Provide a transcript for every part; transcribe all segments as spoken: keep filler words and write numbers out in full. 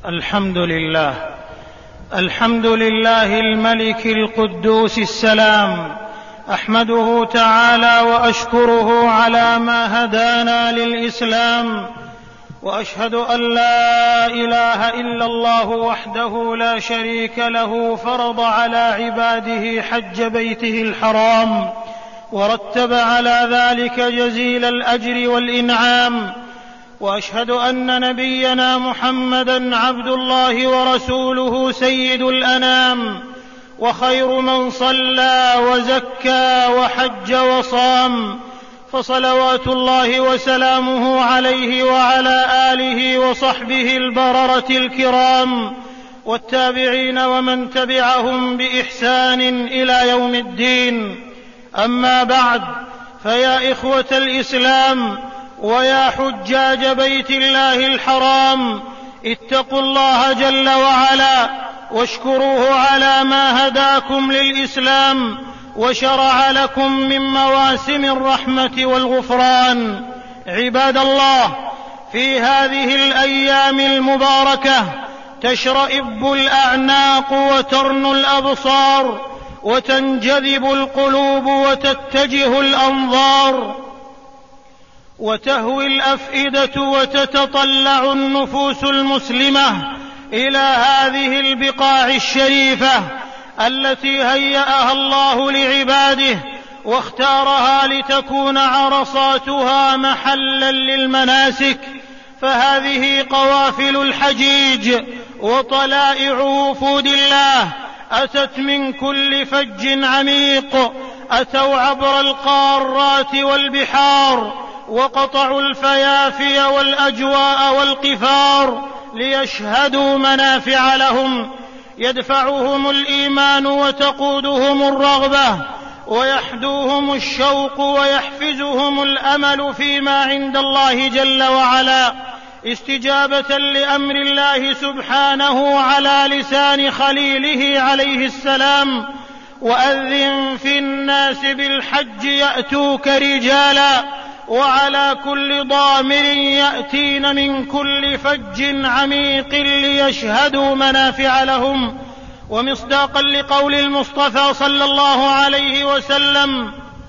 الحمد لله الحمد لله الملك القدوس السلام، أحمده تعالى وأشكره على ما هدانا للإسلام، وأشهد أن لا إله إلا الله وحده لا شريك له فرض على عباده حج بيته الحرام، ورتب على ذلك جزيل الأجر والإنعام. وأشهد أن نبينا محمدًا عبد الله ورسوله سيد الأنام، وخير من صلى وزكى وحج وصام، فصلوات الله وسلامه عليه وعلى آله وصحبه البررة الكرام، والتابعين ومن تبعهم بإحسان إلى يوم الدين. أما بعد، فيا إخوة الإسلام ويا حجاج بيت الله الحرام، اتقوا الله جل وعلا واشكروه على ما هداكم للإسلام وشرع لكم من مواسم الرحمة والغفران. عباد الله، في هذه الأيام المباركة تشرئب الأعناق وترن الأبصار وتنجذب القلوب وتتجه الأنظار وتهوي الأفئدة وتتطلع النفوس المسلمة إلى هذه البقاع الشريفة التي هيأها الله لعباده واختارها لتكون عرصاتها محلا للمناسك. فهذه قوافل الحجيج وطلائع وفود الله أتت من كل فج عميق، أتوا عبر القارات والبحار، وقطعوا الفيافي والأجواء والقفار ليشهدوا منافع لهم، يدفعهم الإيمان وتقودهم الرغبة، ويحدوهم الشوق ويحفزهم الأمل فيما عند الله جل وعلا، استجابة لأمر الله سبحانه على لسان خليله عليه السلام: وأذن في الناس بالحج يأتوك رجالا وعلى كل ضامر يأتين من كل فج عميق ليشهدوا منافع لهم. ومصداقا لقول المصطفى صلى الله عليه وسلم: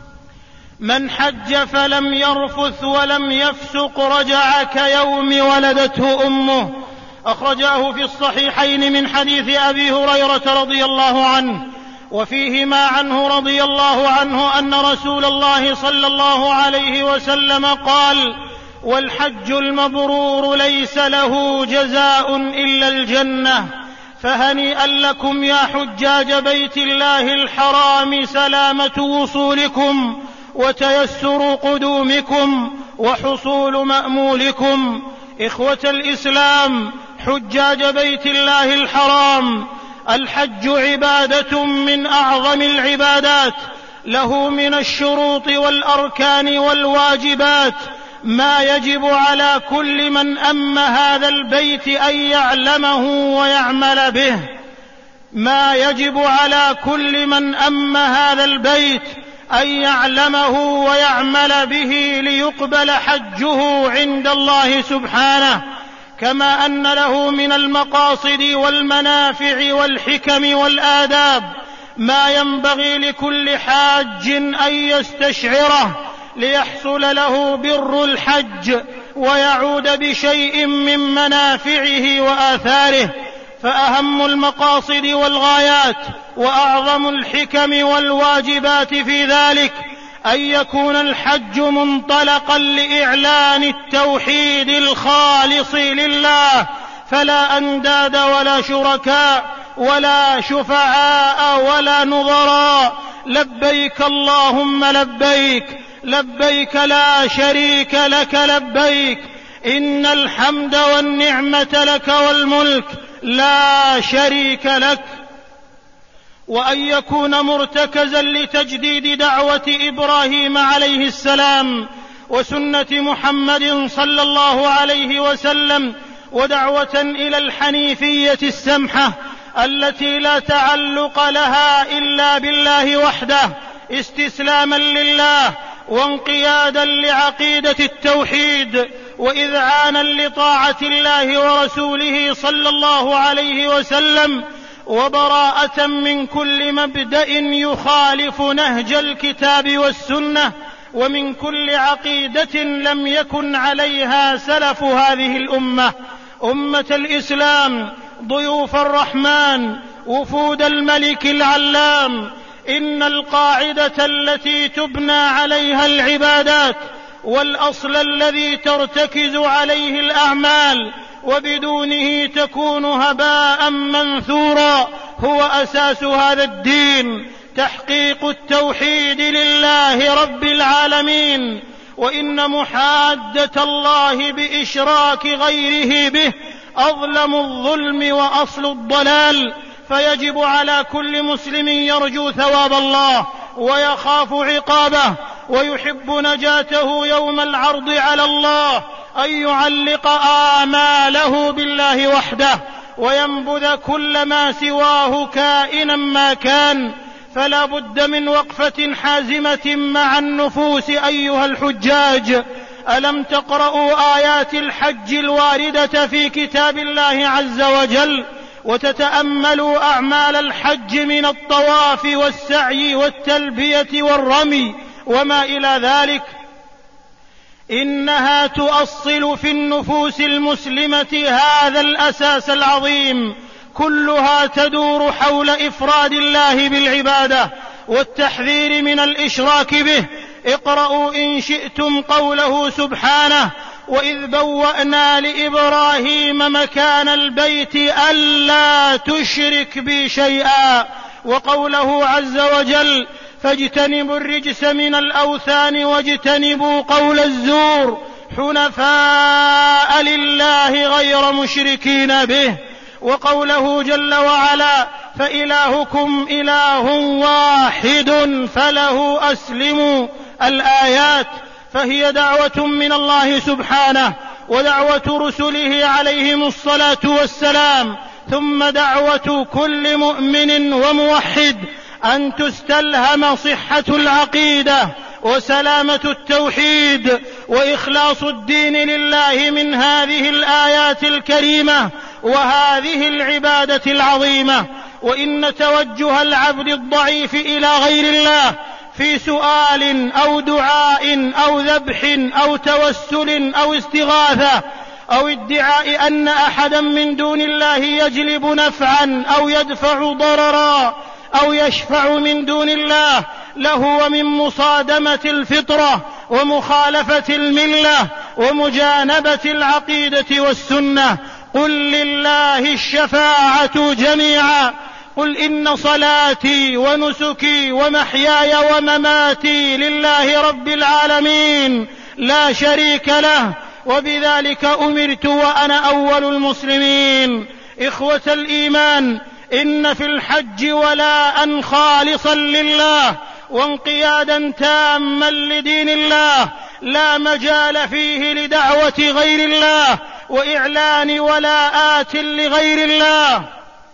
من حج فلم يرفث ولم يفسق رجع كيوم ولدته أمه. أخرجاه في الصحيحين من حديث أبي هريرة رضي الله عنه، وفيهما عنه رضي الله عنه أن رسول الله صلى الله عليه وسلم قال: والحج المبرور ليس له جزاء إلا الجنة. فهنيئا لكم يا حجاج بيت الله الحرام سلامة وصولكم وتيسر قدومكم وحصول مأمولكم. إخوة الإسلام، حجاج بيت الله الحرام، الحج عبادة من أعظم العبادات، له من الشروط والأركان والواجبات ما يجب على كل من أم هذا البيت أن يعلمه ويعمل به ما يجب على كل من أم هذا البيت أن يعلمه ويعمل به ليقبل حجه عند الله سبحانه، كما أن له من المقاصد والمنافع والحكم والآداب ما ينبغي لكل حاج أن يستشعره ليحصل له بر الحج ويعود بشيء من منافعه وآثاره. فأهم المقاصد والغايات وأعظم الحكم والواجبات في ذلك أن يكون الحج منطلقا لإعلان التوحيد الخالص لله، فلا أنداد ولا شركاء ولا شفعاء ولا نظراء. لبيك اللهم لبيك، لبيك لا شريك لك لبيك، إن الحمد والنعمة لك والملك لا شريك لك. وأن يكون مرتكزا لتجديد دعوة إبراهيم عليه السلام وسنة محمد صلى الله عليه وسلم، ودعوة إلى الحنيفية السمحة التي لا تعلق لها إلا بالله وحده، استسلاما لله وانقيادا لعقيدة التوحيد وإذعانا لطاعة الله ورسوله صلى الله عليه وسلم، وبراءة من كل مبدأ يخالف نهج الكتاب والسنة، ومن كل عقيدة لم يكن عليها سلف هذه الأمة. أمة الإسلام، ضيوف الرحمن، وفود الملك العلام، إن القاعدة التي تبنى عليها العبادات والأصل الذي ترتكز عليه الأعمال وبدونه تكون هباء منثورا هو أساس هذا الدين، تحقيق التوحيد لله رب العالمين. وإن محادة الله بإشراك غيره به أظلم الظلم وأصل الضلال، فيجب على كل مسلم يرجو ثواب الله ويخاف عقابه ويحب نجاته يوم العرض على الله أن يعلق آماله بالله وحده وينبذ كل ما سواه كائنا ما كان. فلا بد من وقفة حازمة مع النفوس أيها الحجاج. ألم تقرأوا آيات الحج الواردة في كتاب الله عز وجل وتتأملوا أعمال الحج من الطواف والسعي والتلبية والرمي وما إلى ذلك؟ إنها تؤصل في النفوس المسلمة هذا الأساس العظيم، كلها تدور حول إفراد الله بالعبادة والتحذير من الإشراك به. اقرأوا إن شئتم قوله سبحانه: وإذ بوأنا لإبراهيم مكان البيت ألا تشرك بي شيئا، وقوله عز وجل: فاجتنبوا الرجس من الأوثان واجتنبوا قول الزور حنفاء لله غير مشركين به، وقوله جل وعلا: فإلهكم إله واحد فله أسلموا. الآيات فهي دعوة من الله سبحانه ودعوة رسله عليهم الصلاة والسلام، ثم دعوة كل مؤمن وموحد أن تستلهم صحة العقيدة وسلامة التوحيد وإخلاص الدين لله من هذه الآيات الكريمة وهذه العبادة العظيمة. وإن توجه العبد الضعيف إلى غير الله في سؤال أو دعاء أو ذبح أو توسل أو استغاثة أو ادعاء أن أحدا من دون الله يجلب نفعا أو يدفع ضررا أو يشفع من دون الله لهو من مصادمة الفطرة ومخالفة الملة ومجانبة العقيدة والسنة. قل لله الشفاعة جميعا، قل إن صلاتي ونسكي ومحياي ومماتي لله رب العالمين لا شريك له وبذلك أمرت وأنا أول المسلمين. إخوة الإيمان، إن في الحج ولاء خالصا لله وانقيادا تاما لدين الله لا مجال فيه لدعوة غير الله وإعلان ولاءات لغير الله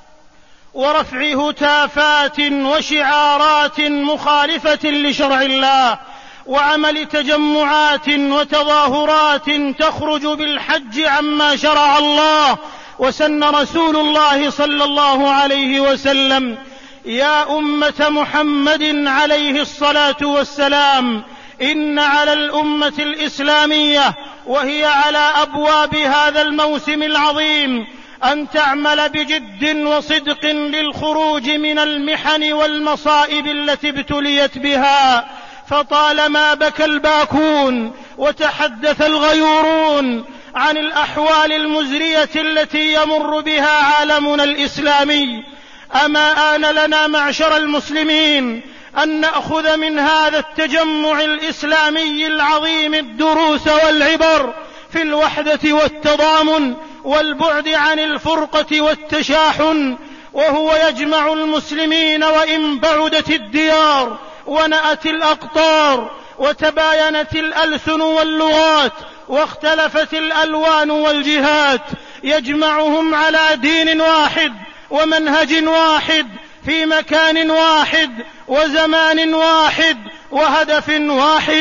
ورفع هتافات وشعارات مخالفة لشرع الله وعمل تجمعات وتظاهرات تخرج بالحج عما شرع الله وسن رسول الله صلى الله عليه وسلم. يا أمة محمد عليه الصلاة والسلام، إن على الأمة الإسلامية وهي على أبواب هذا الموسم العظيم أن تعمل بجد وصدق للخروج من المحن والمصائب التي ابتليت بها، فطالما بكى الباكون وتحدث الغيورون عن الأحوال المزرية التي يمر بها عالمنا الإسلامي. أما آن لنا معشر المسلمين أن نأخذ من هذا التجمع الإسلامي العظيم الدروس والعبر في الوحدة والتضامن والبعد عن الفرقة والتشاحن، وهو يجمع المسلمين وإن بعدت الديار ونأت الأقطار وتباينت الألسن واللغات واختلفت الألوان والجهات، يجمعهم على دين واحد ومنهج واحد في مكان واحد وزمان واحد وهدف واحد.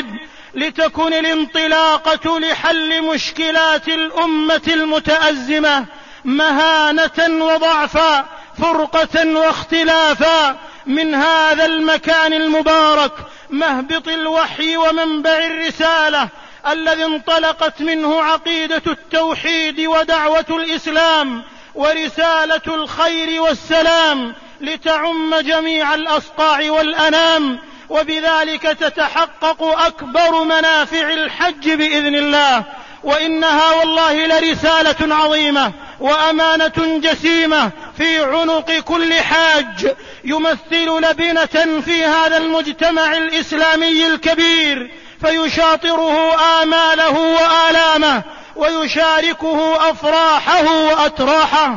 لتكن الانطلاقة لحل مشكلات الأمة المتأزمة مهانة وضعفا، فرقة واختلافا، من هذا المكان المبارك مهبط الوحي ومنبع الرسالة الذي انطلقت منه عقيدة التوحيد ودعوة الإسلام ورسالة الخير والسلام لتعم جميع الأصقاع والأنام، وبذلك تتحقق أكبر منافع الحج بإذن الله. وإنها والله لرسالة عظيمة وأمانة جسيمة في عنق كل حاج يمثل لبنة في هذا المجتمع الإسلامي الكبير، فيشاطره آماله وآلامه ويشاركه أفراحه وأتراحه.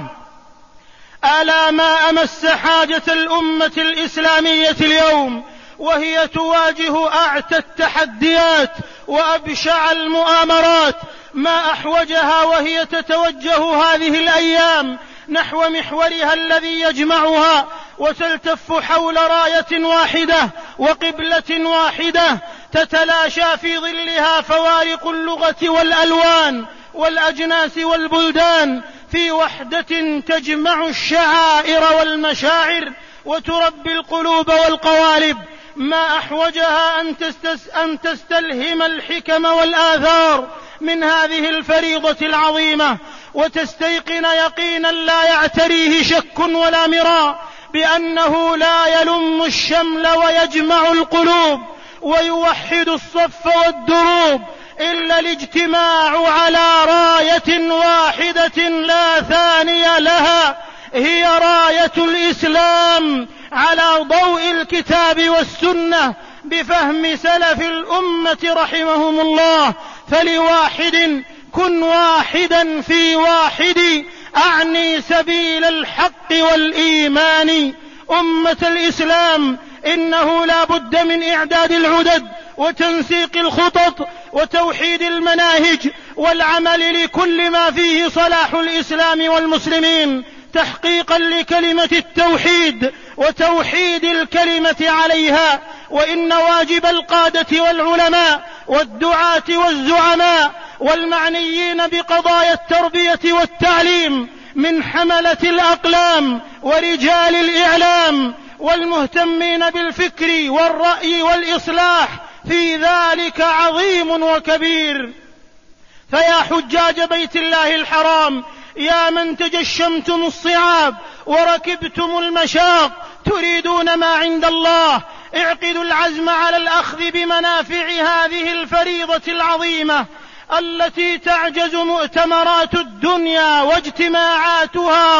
ألا ما أمس حاجة الأمة الإسلامية اليوم وهي تواجه أعتى التحديات وأبشع المؤامرات، ما أحوجها وهي تتوجه هذه الأيام نحو محورها الذي يجمعها وتلتف حول راية واحدة وقبلة واحدة تتلاشى في ظلها فوارق اللغة والألوان والأجناس والبلدان في وحدة تجمع الشعائر والمشاعر وتربي القلوب والقوالب. ما أحوجها أن, تستس أن تستلهم الحكم والآثار من هذه الفريضة العظيمة وتستيقن يقينا لا يعتريه شك ولا مراء بأنه لا يلم الشمل ويجمع القلوب ويوحد الصف والدروب إلا الاجتماع على راية واحدة لا ثانية لها، هي راية الإسلام على ضوء الكتاب والسنة بفهم سلف الأمة رحمهم الله. فلواحد كن واحدا في واحد، أعني سبيل الحق والإيمان. أمة الإسلام، إنه لا بد من إعداد العدد وتنسيق الخطط وتوحيد المناهج والعمل لكل ما فيه صلاح الإسلام والمسلمين تحقيقا لكلمة التوحيد وتوحيد الكلمة عليها. وإن واجب القادة والعلماء والدعاة والزعماء والمعنيين بقضايا التربية والتعليم من حملة الأقلام ورجال الإعلام والمهتمين بالفكر والرأي والإصلاح في ذلك عظيم وكبير. فيا حجاج بيت الله الحرام، يا من تجشمتم الصعاب وركبتم المشاق تريدون ما عند الله، اعقدوا العزم على الأخذ بمنافع هذه الفريضة العظيمة التي تعجز مؤتمرات الدنيا واجتماعاتها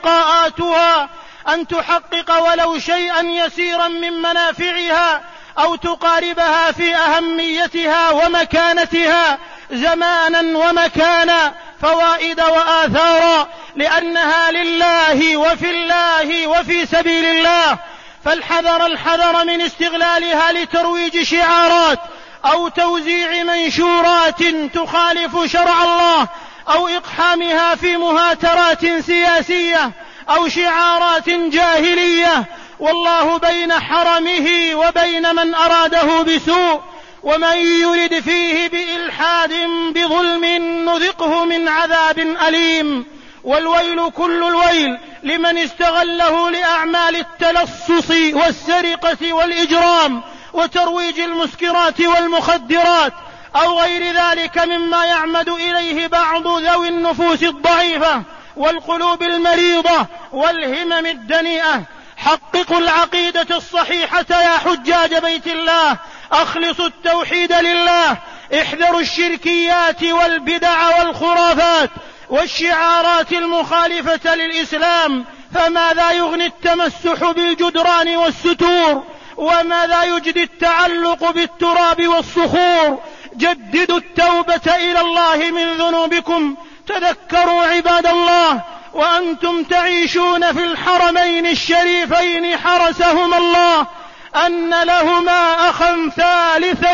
ولقاءاتها أن تحقق ولو شيئا يسيرا من منافعها أو تقاربها في أهميتها ومكانتها زمانا ومكانا، فوائد وآثارا، لأنها لله وفي الله وفي سبيل الله. فالحذر الحذر من استغلالها لترويج شعارات أو توزيع منشورات تخالف شرع الله أو إقحامها في مهاترات سياسية أو شعارات جاهلية، والله بين حرمه وبين من أراده بسوء، ومن يرد فيه بإلحاد بظلم نذقه من عذاب أليم. والويل كل الويل لمن استغله لأعمال التلصص والسرقة والإجرام وترويج المسكرات والمخدرات أو غير ذلك مما يعمد إليه بعض ذوي النفوس الضعيفة والقلوب المريضة والهمم الدنيئة. حققوا العقيدة الصحيحة يا حجاج بيت الله، أخلصوا التوحيد لله، احذروا الشركيات والبدع والخرافات والشعارات المخالفة للإسلام. فماذا يغني التمسح بالجدران والستور، وماذا يجدي التعلق بالتراب والصخور؟ جددوا التوبة إلى الله من ذنوبكم. تذكروا عباد الله وأنتم تعيشون في الحرمين الشريفين حرسهما الله أن لهما أخا ثالثا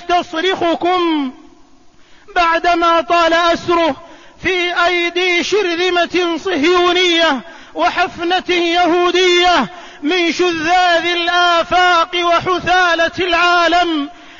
يستصرخكم بعدما طال أسره في أيدي شرذمة صهيونية وحفنة يهودية من شذاذ الآفاق وحثالة العالم.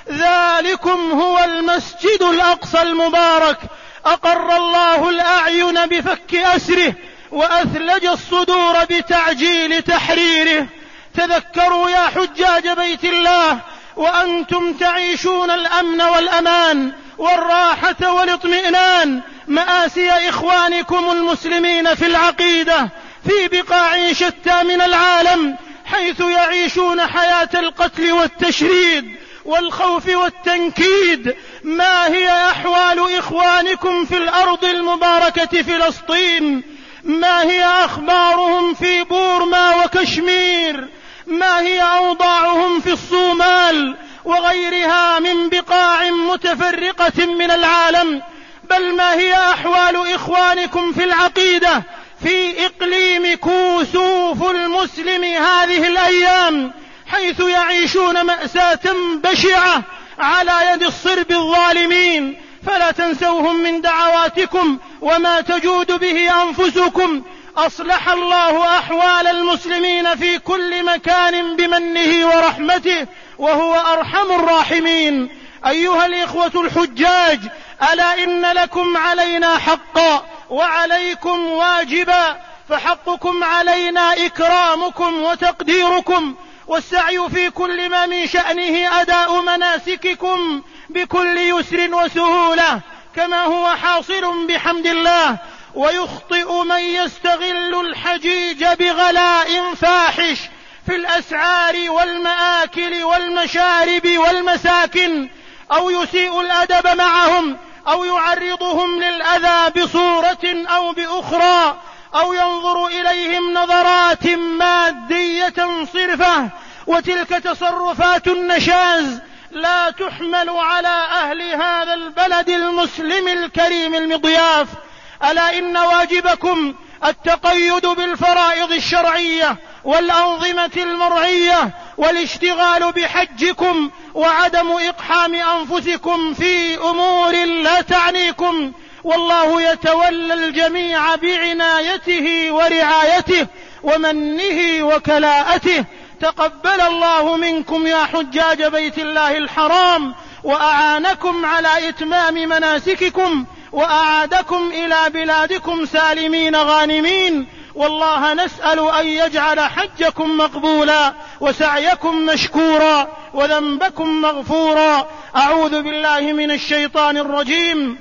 ذلكم هو المسجد الأقصى المبارك أقر الله الأعين بفك أسره وأثلج الصدور بتعجيل تحريره. تذكروا يا حجاج بيت الله وأنتم تعيشون الأمن والأمان والراحة والاطمئنان مآسي إخوانكم المسلمين في العقيدة في بقاع شتى من العالم، حيث يعيشون حياة القتل والتشريد والخوف والتنكيد. ما هي أحوال إخوانكم في الأرض المباركة فلسطين؟ ما هي أخبارهم في بورما وكشمير؟ ما هي أوضاعهم في الصومال وغيرها من بقاع متفرقة من العالم؟ بل ما هي أحوال إخوانكم في العقيدة في إقليم كوسوف المسلم هذه الأيام، حيث يعيشون مأساة بشعة على يد الصرب الظالمين؟ فلا تنسوهم من دعواتكم وما تجود به أنفسكم. أصلح الله أحوال المسلمين في كل مكان بمنه ورحمته، وهو أرحم الراحمين. أيها الإخوة الحجاج، ألا إن لكم علينا حقا وعليكم واجبا، فحقكم علينا إكرامكم وتقديركم والسعي في كل ما من شأنه أداء مناسككم بكل يسر وسهولة، كما هو حاصل بحمد الله. ويخطئ من يستغل الحجيج بغلاء فاحش في الأسعار والمآكل والمشارب والمساكن، أو يسيء الأدب معهم، أو يعرضهم للأذى بصورة أو بأخرى، أو ينظر إليهم نظرات مادية صرفة. وتلك تصرفات النشاز لا تحمل على أهل هذا البلد المسلم الكريم المضياف. ألا إن واجبكم التقيد بالفرائض الشرعية والأنظمة المرعية والاشتغال بحجكم، وعدم إقحام أنفسكم في أمور لا تعنيكم، والله يتولى الجميع بعنايته ورعايته ومنه وكلاءته. تقبل الله منكم يا حجاج بيت الله الحرام، وأعانكم على إتمام مناسككم، وأعادكم إلى بلادكم سالمين غانمين. والله نسأل أن يجعل حجكم مقبولا وسعيكم مشكورا وذنبكم مغفورا. أعوذ بالله من الشيطان الرجيم.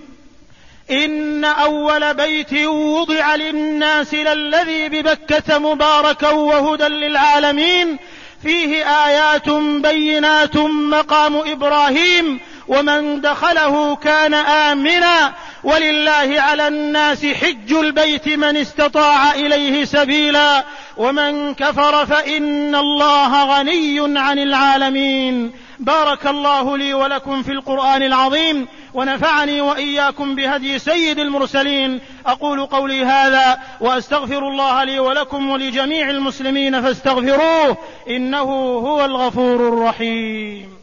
إن أول بيت وضع للناس للذي ببكة مباركا وهدى للعالمين، فيه آيات بينات مقام إبراهيم، ومن دخله كان آمنا، ولله على الناس حج البيت من استطاع إليه سبيلا، ومن كفر فإن الله غني عن العالمين. بارك الله لي ولكم في القرآن العظيم، ونفعني وإياكم بهدي سيد المرسلين. أقول قولي هذا وأستغفر الله لي ولكم ولجميع المسلمين فاستغفروه إنه هو الغفور الرحيم.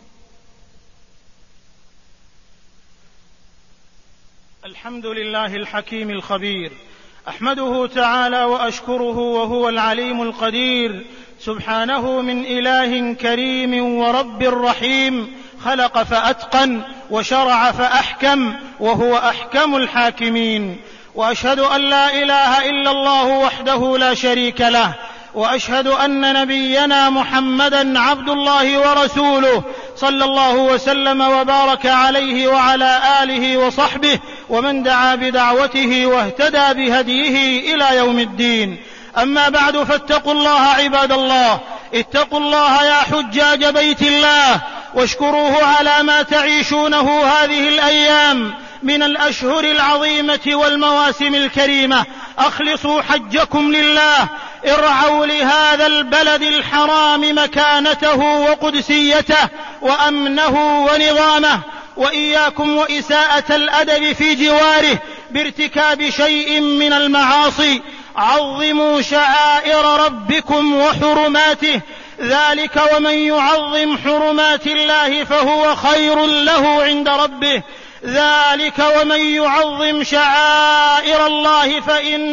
الحمد لله الحكيم الخبير، أحمده تعالى وأشكره وهو العليم القدير، سبحانه من إله كريم ورب رحيم، خلق فأتقن وشرع فأحكم، وهو أحكم الحاكمين. وأشهد أن لا إله إلا الله وحده لا شريك له، وأشهد أن نبينا محمدا عبد الله ورسوله، صلى الله وسلم وبارك عليه وعلى آله وصحبه ومن دعا بدعوته واهتدى بهديه إلى يوم الدين. أما بعد، فاتقوا الله عباد الله، اتقوا الله يا حجاج بيت الله، واشكروه على ما تعيشونه هذه الأيام من الأشهر العظيمة والمواسم الكريمة. أخلصوا حجكم لله، ارعوا لهذا البلد الحرام مكانته وقدسيته وأمنه ونظامه، وإياكم وإساءة الأدب في جواره بارتكاب شيء من المعاصي. عظموا شعائر ربكم وحرماته، ذلك ومن يعظم حرمات الله فهو خير له عند ربه، ذلك ومن يعظم شعائر الله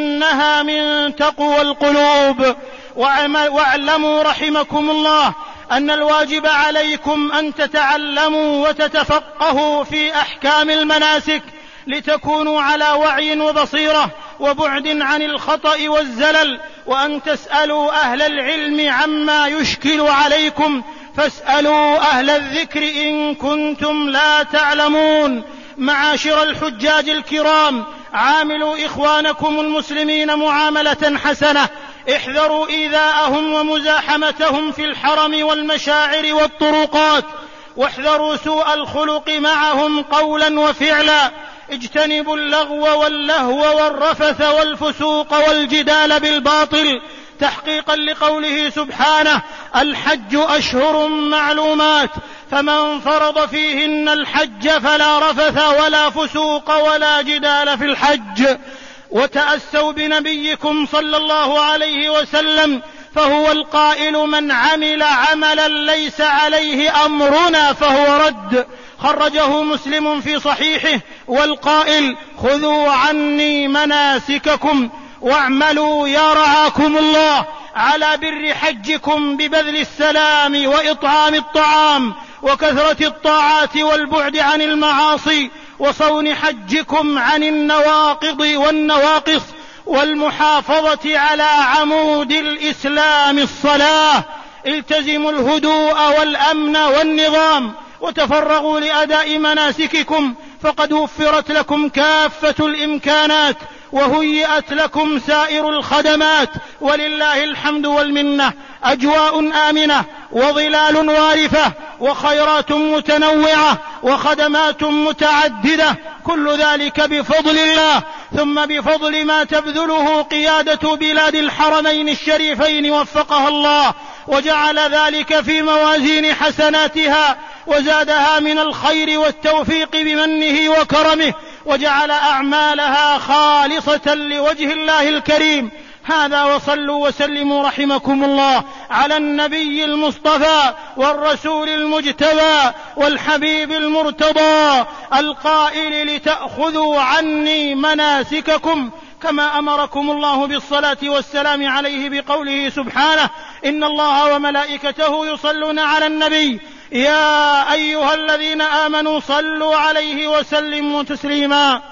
فإنها من تقوى القلوب. واعلموا رحمكم الله أن الواجب عليكم أن تتعلموا وتتفقهوا في أحكام المناسك لتكونوا على وعي وبصيرة وبعد عن الخطأ والزلل، وأن تسألوا أهل العلم عما يشكل عليكم، فاسألوا أهل الذكر إن كنتم لا تعلمون. معاشر الحجاج الكرام، عاملوا إخوانكم المسلمين معاملة حسنة، احذروا إيذاءهم ومزاحمتهم في الحرم والمشاعر والطرقات، واحذروا سوء الخلق معهم قولا وفعلا، اجتنبوا اللغو واللهو والرفث والفسوق والجدال بالباطل، تحقيقا لقوله سبحانه: الحج أشهر معلومات، فمن فرض فيهن الحج فلا رفث ولا فسوق ولا جدال في الحج. وتأسوا بنبيكم صلى الله عليه وسلم، فهو القائل: من عمل عملا ليس عليه أمرنا فهو رد، خرجه مسلم في صحيحه، والقائل: خذوا عني مناسككم واعملوا يا رعاكم الله على بر حجكم ببذل السلام وإطعام الطعام وكثرة الطاعات والبعد عن المعاصي، وصون حجكم عن النواقض والنواقص، والمحافظة على عمود الإسلام الصلاة. التزموا الهدوء والأمن والنظام، وتفرغوا لأداء مناسككم، فقد وفرت لكم كافة الإمكانات وهيئت لكم سائر الخدمات، ولله الحمد والمنة. أجواء آمنة وظلال وارفة وخيرات متنوعة وخدمات متعددة، كل ذلك بفضل الله، ثم بفضل ما تبذله قيادة بلاد الحرمين الشريفين وفقها الله وجعل ذلك في موازين حسناتها، وزادها من الخير والتوفيق بمنه وكرمه، وجعل أعمالها خالصة لوجه الله الكريم. هذا، وصلوا وسلموا رحمكم الله على النبي المصطفى والرسول المجتبى والحبيب المرتضى القائل: لتأخذوا عني مناسككم، كما أمركم الله بالصلاة والسلام عليه بقوله سبحانه: إن الله وملائكته يصلون على النبي يا أيها الذين آمنوا صلوا عليه وسلموا تسليما.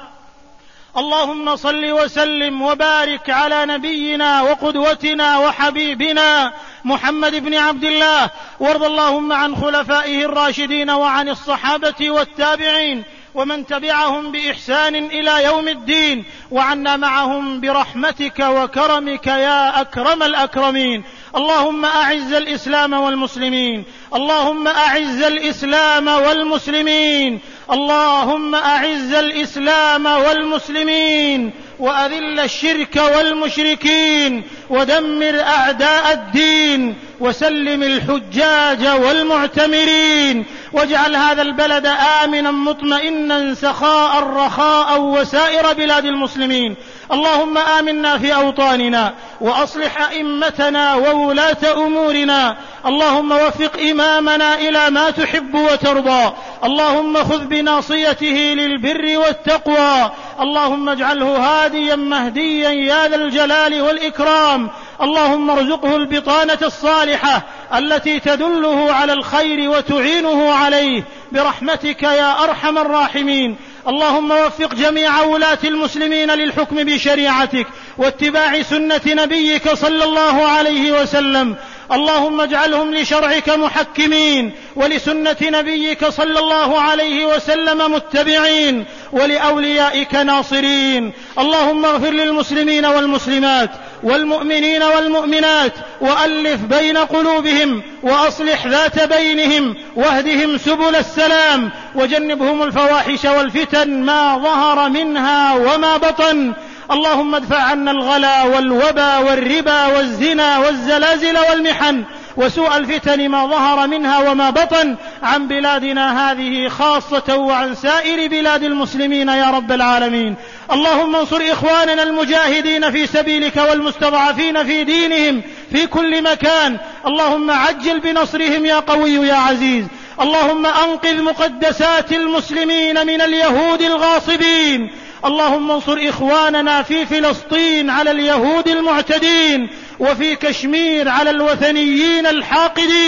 اللهم صل وسلم وبارك على نبينا وقدوتنا وحبيبنا محمد بن عبد الله، وارض اللهم عن خلفائه الراشدين وعن الصحابة والتابعين ومن تبعهم بإحسان إلى يوم الدين، وعنا معهم برحمتك وكرمك يا أكرم الأكرمين. اللهم أعز الإسلام والمسلمين، اللهم أعز الإسلام والمسلمين، اللهم أعز الإسلام والمسلمين، وأذل الشرك والمشركين، ودمر أعداء الدين، وسلم الحجاج والمعتمرين، واجعل هذا البلد آمنا مطمئنا سخاء رخاء وسائر بلاد المسلمين. اللهم آمنا في أوطاننا، وأصلح أئمتنا وولاة أمورنا، اللهم وفق إمامنا إلى ما تحب وترضى، اللهم خذ بناصيته للبر والتقوى، اللهم اجعله هاديا مهديا يا ذا الجلال والإكرام، اللهم ارزقه البطانة الصالحة التي تدله على الخير وتعينه عليه برحمتك يا أرحم الراحمين. اللهم وفق جميع ولاة المسلمين للحكم بشريعتك واتباع سنة نبيك صلى الله عليه وسلم، اللهم اجعلهم لشرعك محكمين ولسنة نبيك صلى الله عليه وسلم متبعين ولأوليائك ناصرين. اللهم اغفر للمسلمين والمسلمات والمؤمنين والمؤمنات، وألف بين قلوبهم، وأصلح ذات بينهم، واهدهم سبل السلام، وجنبهم الفواحش والفتن ما ظهر منها وما بطن. اللهم ادفع عنا الغلا والوبا والربا والزنا والزلازل والمحن وسوء الفتن ما ظهر منها وما بطن عن بلادنا هذه خاصة وعن سائر بلاد المسلمين يا رب العالمين. اللهم انصر إخواننا المجاهدين في سبيلك والمستضعفين في دينهم في كل مكان، اللهم عجل بنصرهم يا قوي يا عزيز. اللهم أنقذ مقدسات المسلمين من اليهود الغاصبين. اللهم انصر إخواننا في فلسطين على اليهود المعتدين، وفي كشمير على الوثنيين الحاقدين.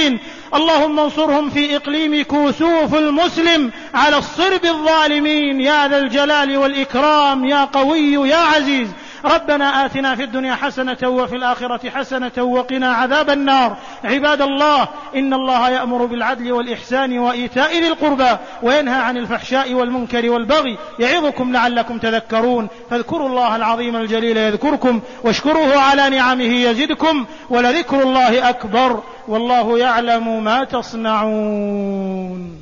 اللهم انصرهم في إقليم كوسوف المسلم على الصرب الظالمين يا ذا الجلال والإكرام يا قوي يا عزيز. ربنا آتنا في الدنيا حسنة وفي الآخرة حسنة وقنا عذاب النار. عباد الله، إن الله يأمر بالعدل والإحسان وإيتاء ذي القربى وينهى عن الفحشاء والمنكر والبغي يعظكم لعلكم تذكرون. فاذكروا الله العظيم الجليل يذكركم واشكروه على نعمه يزدكم ولذكر الله أكبر والله يعلم ما تصنعون.